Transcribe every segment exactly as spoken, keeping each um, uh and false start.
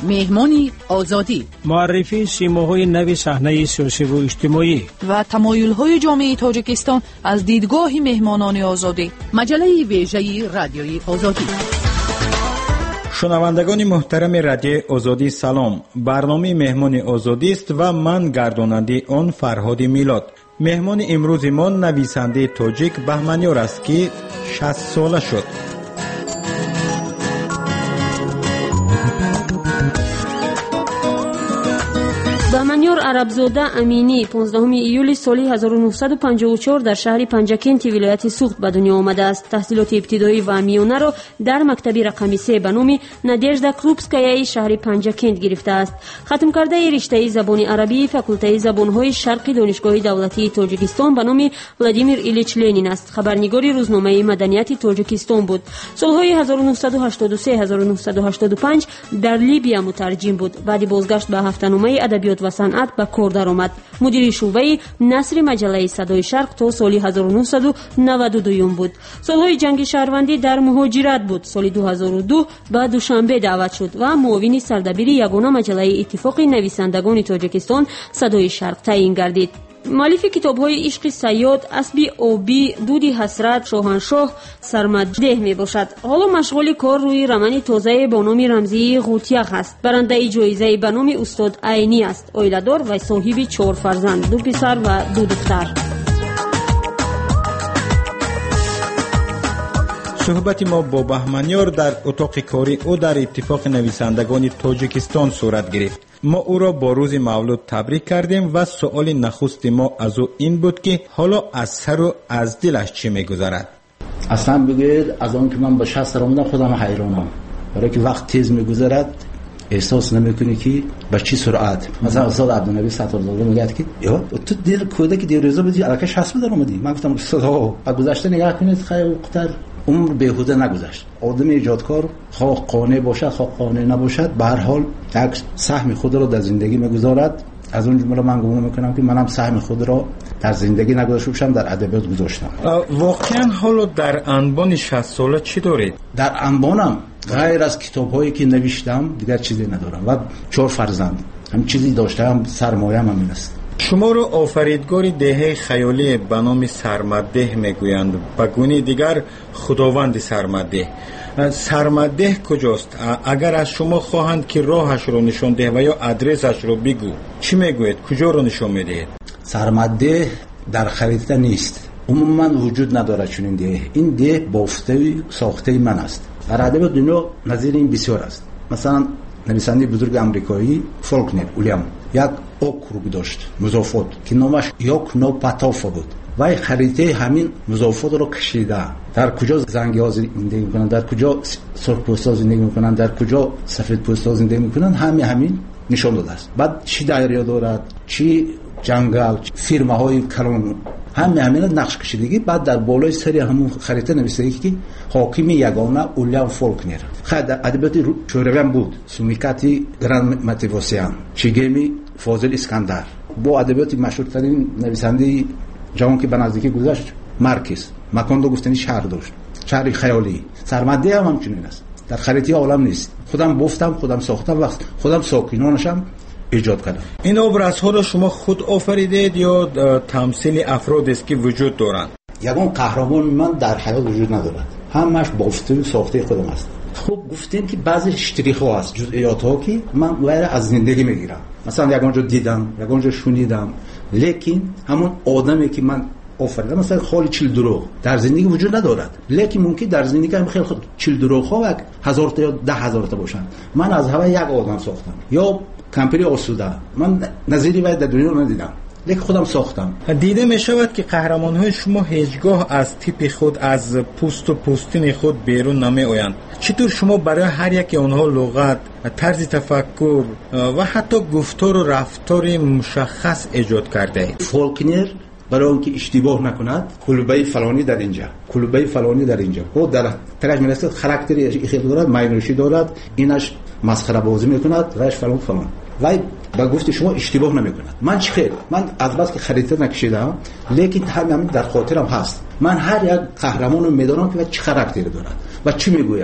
مهمان آزادی، معرفی سیماهای نوی صحنه سیاسی و اجتماعی و تمایل‌های جامعه تاجیکستان از دیدگاه مهمانان آزادی. مجله ویژه رادیوی آزادی. شنوندگان محترم رادیو آزادی سلام. برنامه مهمان آزادی است و من گرداننده آن فرهاد میلاد. مهمان امروز ما نویسنده تاجیک بهمنیار است که شصت ساله شد. بهمنیار عربزاده امینی پانزدهم ایول سال هزار و نهصد و پنجاه و چهار در شهر پنجکنت ولایت سوخت به دنیا آمده است. تحصیلات ابتدایی و میانه را در مکتب رقم سه به نام نادژدا کروبسکایای شهر پنجکنت گرفته است. ختم کرده رشته زبان عربی فاکولته زبان‌های شرقی دانشگاه دولتی تاجیکستان به نام ولادیمیر ایلیچ لنین است. خبرنگار روزنامه مدنیت تاجیکستان بود. سالهای هزار و نهصد و هشتاد و سه هزار و نهصد و هشتاد و پنج در لیبیا مترجم بود. بعد بازگشت به هفته‌نامه ادبیات و صنعت به کار درآمد. مدیر شعبه نثر مجله صدای شرق تا سال هزار و نهصد و نود و دو بود. سالهای جنگ شهروندی در مهاجرت بود. سال دو هزار و دو به دوشنبه دعوت شد و معاون سردبیر یگانه مجله اتفاق نویسندگان تاجیکستان صدای شرق تعیین گردید. مؤلف کتاب‌های عشق صیاد، اسبی آبی، دود حسرت، شاهنشاه، سرمده می باشد. حالا مشغول کار روی رمان تازه با نام رمزی قوتیق است. برنده جایزه به نام استاد عینی است. عائله‌دار و صاحب چهار فرزند، دو پسر و دو دختر. صحبت ما با بهمنیار در اتاق کاری او در اتفاق نویسندگان تاجیکستان صورت گرفت. ما او را با روز مولود تبریک کردیم و سؤال نخست ما از او این بود که حالا از سر و از دلش چی میگذرد؟ اصلا بگوید از آن که من با شصت سال آمدم خودم حیرانم، برای که وقت تیز میگذرد احساس نمیکنی که با چی سرعت. مثلا استاد عبدالنبی ستارزاده میگه که یا تو دل کودک دیروزا بودی الکی شصت بدار اومدی. من گفتم استاد ها گذشته نگاه کنید، خیلی وقتر عمر بیهوده نگذشت. آدم ایجادکار خواه قانع باشد خواه قانع نباشد به هر حال یک سهم خود را در زندگی میگذارد. از اون جمله من گمان میکنم که منم سهم خود را در زندگی نگذاشته باشم، در ادبیات گذاشتم. واقعا حالا در انبان شصت ساله چی دارید؟ در انبانم غیر از کتاب‌هایی که نوشتم دیگر چیزی ندارم و چهار فرزند. هم چیزی داشتم، سرمایه‌ام همین است. شما رو آفریدگار دهه خیالی به نام سرمده میگویند، به گونه دیگر خداوند سرمده. سرمده کجاست؟ اگر از شما خواهند که راهش رو نشان ده و یا آدرسش رو بگو، چی میگوید؟ کجا رو نشان میدهید؟ سرمده در خریده نیست، عموما وجود نداره. چون این ده این ده بافته ساخته من است. در ادبیات دنیا نظیر این بسیار است. مثلا نویسنده بزرگ آمریکایی فولکنر ویلیام یک اوکروگ داشت مضافات که نامش یوکنوپاتوف بود. وای خریطه همین مضافات رو کشیده. در کجا زنگی ها زندگی میکنن، در کجا سرخپوستا زندگی میکنن، در کجا سفیدپوستا زندگی میکنن، همین همین نشان داده است. بعد چی دایره دارد، چی جنگل، فیرمه های کلان، همین همین نقش کشیدگی. بعد در بالای سری همون خریطه نوشته که حاکم یگانه ویلیام فولکنر. خد ادبیات شوروی بود، سومیکاتی گراند ماتیوسیان، چیگمی فاضل اسکندر. با ادبیات مشهورترین نویسنده جوان که به نزدیکی گذشت مارکس، مکاندو گفتنی شهر داشت، شهر خیالی. سرمده هم همچنین است، در خریطه عالم نیست. خودم گفتم، خودم ساختم، وقت خودم ساکنانشم ایجاد کردم. این ابرازها را شما خود آفریدید یا تمثیل افرادی است که وجود دارند؟ یگان قهرمان من در حیات وجود ندارد، همش بافته و ساخته خودم است. خب گفتیم که بعضی اشتریخ ها است، جزئیات ها که من وایره از زندگی میگیرم. مثلا یگان جا دیدم، یگان جا شنیدم، لیکن همون آدمی که من آفریدم مثلا خالی چیل دروغ در زندگی وجود ندارد، لیکن ممکن در زندگی هم خیلی خود چیل دروغ ها یک هزار تا یا ده هزار تا باشن. من از هوا یک آدم ساختم. یا کمپری آسوده من نظیری باید در دنیا ندیدم، لیکن خودم ساختم. دیده می شود که قهرمان های شما هیچگاه از تیپ خود، از پوست و پوستین خود بیرون نمی آیند. چطور شما برای هر یک آنها لغت، طرز تفکر و حتی گفتار و رفتار مشخص ایجاد کرده اید؟ فولکنر برای اینکه اشتباه نکند کلبه فلانی در اینجا، کلبه فلانی در اینجا، او در ترج میرسد خاراکتری خیلی دارد، ماینوشی دارد، اینش مسخره بازی میکند، رش فلان فلان. وای با گفت شما اشتباه نمیکند. من چه خیر، من از بس که خریطه نکشیدم، لیکن همین در خاطرم هست. من هر یک قهرمان رو میدونم که چه خاراکتری دارد و چی میگوید.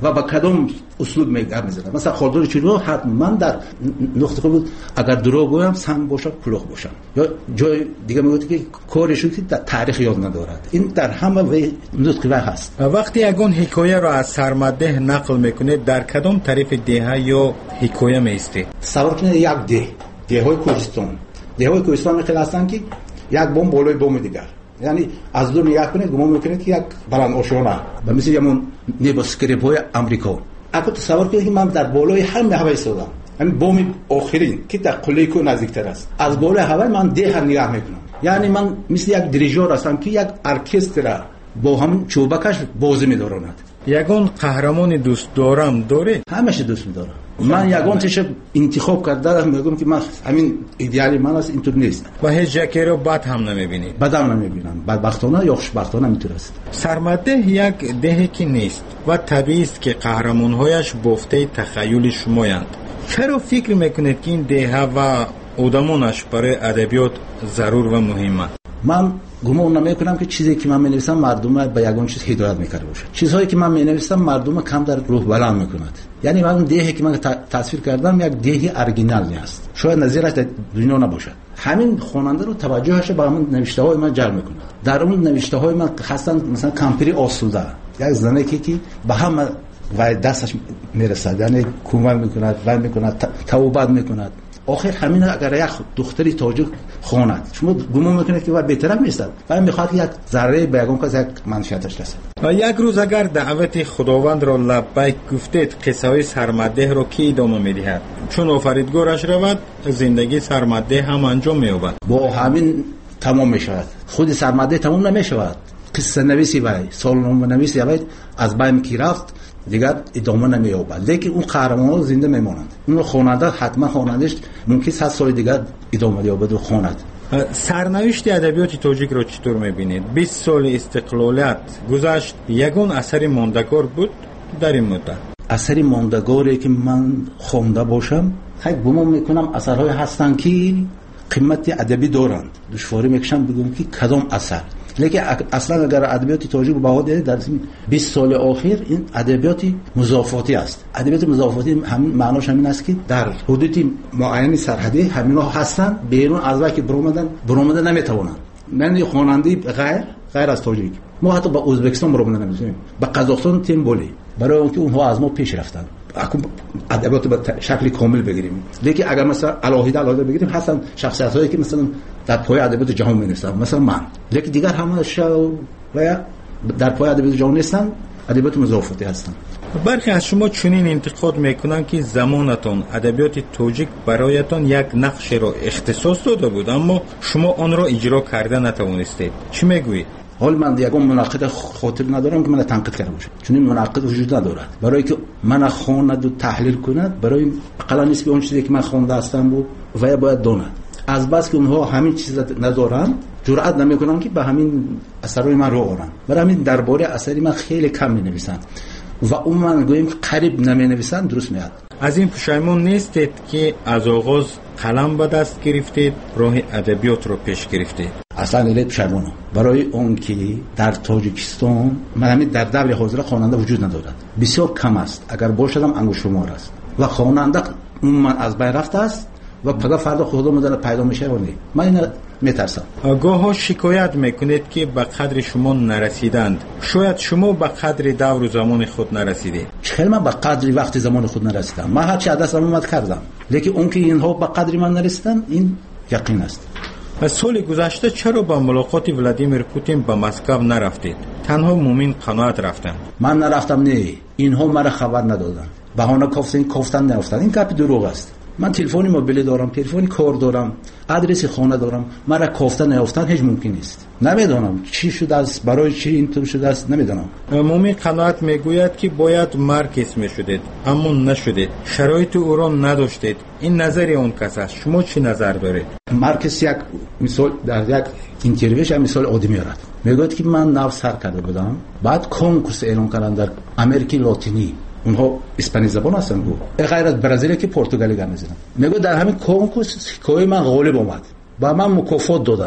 و با کدام اسلوب میگم میزنم. مثلا خالدار چلو حتما من در نقطه بود اگر دروغ گویم سم باشم کلوخ باشم، یا جای دیگه میگه که کارش که در تاریخ یاد ندارد. این در همه و نقطه و هست. وقتی یگون حکایه را از سرمده نقل میکنه در کدام طرف دیه یا حکایه میسته؟ سوار کنید یک ده ده های کوهستان ده های کوهستان خیلی هستن که یک بوم بالای بوم دیگر، یعنی از دور نگاه کنید گمان میکنید که یک بلند آشیانه و مثل همون نیبوسکریپ های امریکا. اگه تصور کنید که من در بالای همه هوا ایستادم، همین بوم آخرین که در قله کو نزدیکتر است، از بالای هوا من ده هم نگاه میکنم. یعنی من مثل یک دریژور هستم که یک ارکستر با هم چوبکش بازی می‌دارند. یگون قهرمان دوست دارم داره؟ همیشه دوست می‌دارم. من یگون تیش انتخاب کردم، میگم که من همین ایدئالی من است، اینطور نیست. و هیچ جایی رو بد هم نمی‌بینید؟ بد هم نمی‌بینم. بدبختانه یا خوشبختانه اینطور است. سرمده یک دهی که نیست و طبیعی است که قهرمان‌هایش بافته تخیل شمایند. چرا فکر میکنید که این دهه و آدمانش برای ادبیات ضرور و مهمه؟ من گمان نمیکنم که چیزی که من می‌نویسم مردم به یگان چیز هدایت می‌کنه باشه. چیزهایی که من می‌نویسم مردم کم در روح بلند می‌کند. یعنی من دهی که من تصویر کردم یک دهی اورجینال است. شاید نظیرش در دنیا نباشه. همین خواننده رو توجهش به همون نوشته‌های من جلب می‌کنه. در اون نوشته‌های من خاصا مثلا کمپری آسوده، یک زنی که که به هم و دستش میرسد، یعنی کمک می‌کند و می‌کند توبت می‌کند. آخر همین اگر یک دختری تاجیک خواند شما گمان میکنید که بهتر نیست، ولی میخواد یک ذره بیگم که یک منشأتش رسد. و یک روز اگر دعوت خداوند را لبیک گفتید قصه های سرمده را کی ادامه میدهد؟ چون آفریدگارش رود زندگی سرمده هم انجام مییابد. با همین تمام میشود. خود سرمده تمام نمیشود. قصه نویسی وای سالنامه نویسی وای از بین کی رفت دیگر ادامه نمییابد، لیکن اون قهرمان‌ها زنده میمانند. اون خواننده حتما خوانندش ممکن صد سال دیگر ادامه یابد و خواند. سرنوشت ادبیات تاجیک را چطور میبینید؟ بیست سال استقلالیت گذشت، یگان اثر ماندگار بود در این مدت؟ اثر ماندگاری که من خوانده باشم خیلی گمان میکنم اثرهای هستن که قیمت ادبی دارند. دشواری میکشم بگم که کدام اثر، لیکن اصلا اگر ادبیات تاجیک با خود در بیست سال اخیر این ادبیات مضافاتی است. ادبیات مضافاتی همین معناش همین است که در حدود معین سرحدی همینا هستن، بیرون از وقتی برومدن برومدن نمیتوانند. من خواننده غیر غیر از تاجیک ما حتی با ازبکستان برومدن نمیتونیم، با قزاقستان تیم بولی، برای اونکه اونها از ما پیش رفتن. اكو ادبیات به شکل کامل بگیریم، لیکن اگر مثلا الهیده الهیده بگیریم هستن شخصیتایی که مثلا در پای ادبیات جهان می‌نویسن، مثلا من، لیکن دیگر همه شو و در پای ادبیات جهان نیستن، ادبیات مضافاتی هستن. برخی از شما چنین انتقاد میکنن که زمانتون ادبیات تاجیک برایتان یک نقش را اختصاص داده بود اما شما آن را اجرا کرده نتوانستید. چی میگویید؟ حال من یکم مناقضه خاطر ندارم که من تنقید کرده باشم، چون این مناقضه وجود ندارد. برای که من خواند و تحلیل کند، برای اقلا نیست که اون چیزی که من خوانده هستم بود و باید داند. از بس که اونها همین چیز ندارن جرأت نمیکنن که به همین اثرای من رو آورن. برای همین درباره اثری من خیلی کم می‌نویسن و اون من گویم قریب نمی‌نویسن، درست میاد. از این پشیمون نیستید که از آغاز قلم به دست گرفتید، راه ادبیات رو پیش گرفتید؟ اصلا نیت پشیمونم برای اون که در تاجیکستان من همین در دور حاضر خواننده وجود ندارد، بسیار کم است، اگر باشدم انگشت شمار است و خواننده من از بین رفته است و پدا فردا خدا مدل پیدا میشه و نه. من این میترسم. گاهی شکایت میکنید که به قدر شما نرسیدند. شاید شما به قدر دور و زمان خود نرسیدید. چرا من به قدر وقت زمان خود نرسیدم؟ من هر چی دستم اومد کردم، لیکن اون که اینها به قدر من نرسیدن این یقین است. از سال گذشته چرا با ملاقات ولادیمیر پوتین به مسکو نرفتید؟ تنها مومین قناعت رفتند. من نرفتم، نه، اینها مرا خبر ندادن، بهانه گفتن گفتن نرفتن. این گپ دروغ است. من تلفنی موبایل دارم، تلفنی کار دارم، آدرس خانه دارم، مرا گفتن نرفتن هیچ ممکن نیست. نمیدونم چی شده است، برای چی اینطور شده است نمیدونم. مومین قناعت میگوید که باید مارکس میشدید اما نشدید، شرایط او را نداشتید. این نظری اون کس است. شما چی نظر دارید؟ مارکس یک مثال در یک اینترویوش مثال عادی میارد، میگوید که من نو سر کرده بودم، بعد کنکورس اعلام کردن در امریکای لاتینی، اونها اسپانی زبان هستن، گفت غیر از برزیل که پرتغالی گپ میزنن. میگه در همین کنکورس حکایت من غالب اومد، با من مکافات دادن،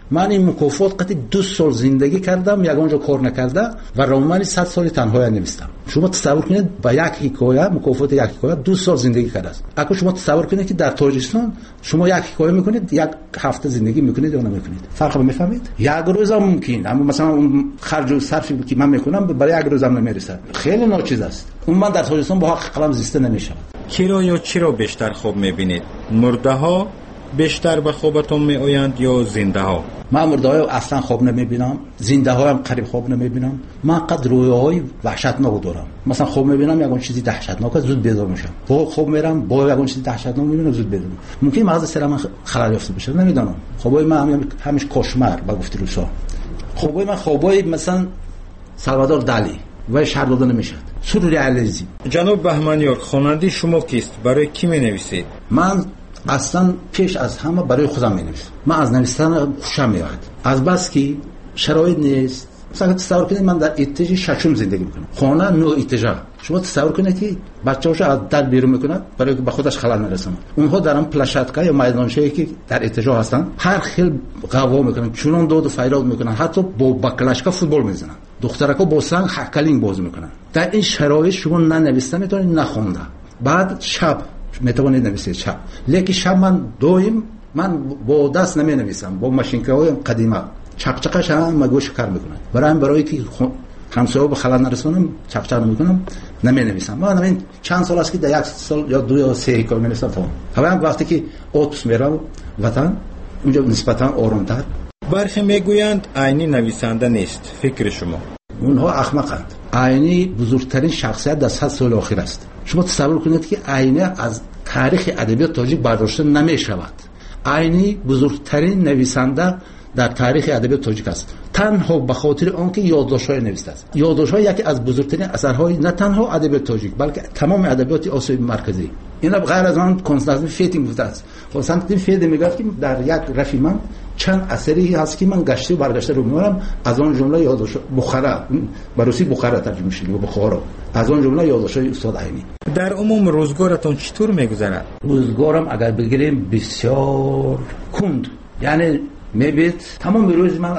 من این مکافات قطعی دو سال زندگی کردم یگانجا کار نکرده و رمان صد سال تنها نوشتم. شما تصور کنید با یک حکایه مکافات یک حکایه دو سال زندگی کرده است. اگه شما تصور کنید که در تاجیکستان شما یک حکایه میکنید یک هفته زندگی میکنید یا نمیکنید، فرق میفهمید؟ یک روز هم ممکن، اما مثلا اون خرج و صرفی که من میکنم برای یک روز هم نمیرسه، خیلی ناچیز است. اون من در تاجیکستان با حق قلم زیسته نمیشود. چرا یا چرا بیشتر خواب میبینید؟ مرده ها بیشتر به خوابتون می آیند یا زنده ها؟ من مرده های اصلا خواب نمیبینم، زنده ها هم قریب خواب نمیبینم. من قد رویاهای وحشتناک دارم. مثلا خواب میبینم یگان چیزی دهشتناک زود بیدار میشم. با خواب میرم با یگان چیزی دهشتناک میبینم زود بیدار میشم. ممکن مغز سرم خلل یافته بشه، نمیدونم. خوابای من هم همیشه کشمر با گفت روسا. خوابای من خوابای مثلا سالوادور دالی و شهر داده نمیشد. سورئالیسم. جناب بهمنیار، خواننده شما کیست؟ برای کی مینویسید؟ من اصلا پیش از همه برای خودم می‌نویسم. من از نوشتن خوشم میاد. از بس که شرایط نیست. مثلا تصور کنید من در اتاق ششم زندگی میکنم. خانه نو اتاق. شما تصور کنید که بچه‌هاش از در بیرون میکنن برای که به خودش خلل نرسونه. اونها در اون پلاشاتکا یا میدانچه‌ای که در اتاق هستن هر خیل قوا میکنن، چونون دود و فریاد میکنن، حتی با بکلاشکا فوتبال میزنن. دخترکا با سنگ هکلینگ باز میکنن. در این شرایط شما نه نوشته میتونید نه خوانده. بعد شب میتوانید نویسید شب، لیکن شب من دویم من با دست نمی نویسم، با ماشین‌های قدیمی چقچقش هم مگوش کار میکنم. برای برای که همسایه‌ها به خلل نرسونم چقچق نمیکنم، نمی نویسم. من همین چند سال است که در یک سال یا دو یا سه کار می نویسم تمام. همین وقتی که اتوبوس میرم وطن اونجا نسبتا آرام‌تر. برخی میگویند عینی نویسنده نیست. فکر شما؟ اونها احمقند. عینی بزرگترین شخصیت در صد سال اخیر است. شما تصور کنید که عینی از تاریخ ادبیات تاجیک برداشته نمی شود. عینی بزرگترین نویسنده در تاریخ ادبیات تاجیک است، تنها به خاطر آنکه یادداشت‌های نوشته است. یادداشت‌ها یکی از بزرگترین اثرهای نه تنها ادبیات تاجیک بلکه تمام ادبیات آسیای مرکزی. اینا غیر از آن کنستانتین فیتینگ بوده است. کنستانتین فیتینگ میگه که در یک رفی من چند اثری هست که من گشته و برگشته رو میارم، از آن جمله یادداشت بخارا به روسی بخارا ترجمه شده و بخارا، از آن جمله یادداشت‌های استاد عینی. در عموم روزگارتون چطور میگذرد؟ روزگارم اگر بگیریم بسیار کند، یعنی میبید تمام روز من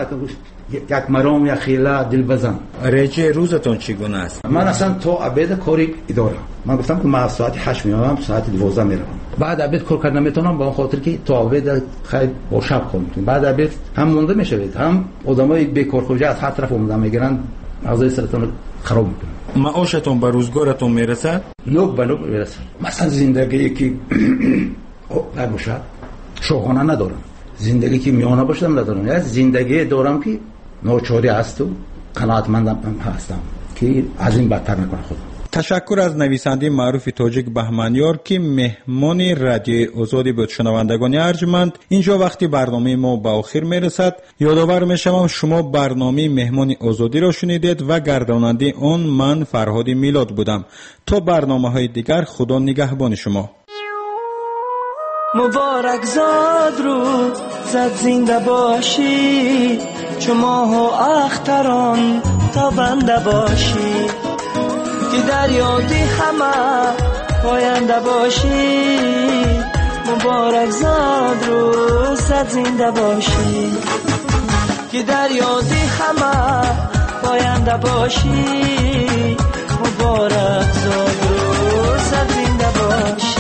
یک مرام یا خیله دل بزن. رجه روزتون چگونه است؟ من اصلا تا عبید کاری اداره. من گفتم که من ساعت هشت میام، ساعت دوازده میرم. بعد عبید کار کردن نمیتونم با خاطر که تا عبید خیلی با شب کار میکنم. بعد عبید هم مونده میشوید، هم آدمای بیکار خوجه از هر طرف اومدن میگیرن، مغزای سرتون خراب میکنن. معاشتون به روزگارتون میرسد؟ نوک به نوک میرسد. مثلا زندگی که نباشد شوخانه ندارم. زندگی که میانه باشم ندارم. یا زندگی دارم که ناچاری است و قناعتمندم هستم که از این بدتر نکنه خودم. تشکر از نویسنده معروف تاجیک بهمنیار که مهمان رادیو آزادی بود. شنوندگان ارجمند، اینجا وقتی برنامه ما به آخر میرسد. یادآور میشم شما برنامه مهمان آزادی را شنیدید و گرداننده آن من فرهاد میلاد بودم. تا برنامه‌های دیگر خدا نگهبان شما. مبارک زاد رو زد زنده باشی، چو ماه و اختران تا بنده باشی، که در یادی همه پاینده باشی. مبارک زاد رو زد زنده باشی، که در یادی همه پاینده باشی. مبارک زاد رو زد زنده باشی.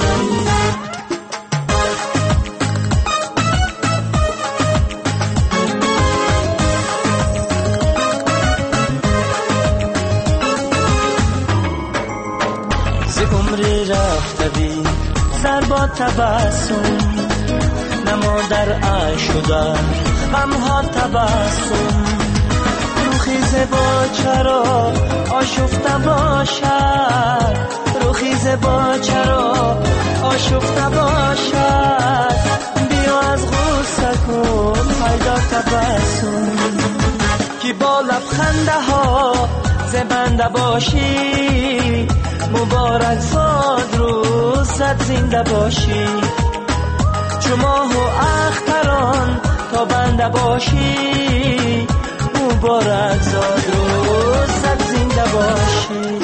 سر با تبسم نما در عیش و در غمها تبسم، روخیز با چرا آشفته باشد، روخیز با چرا آشفته باشد. بیا از غصه کن پیدا تبسم، که با لبخنده ها زبنده باشی. مبارک زاد رو زد زنده باشی، چو ماه و اختران تا بنده باشی. مبارک زاد رو زد زنده باشی.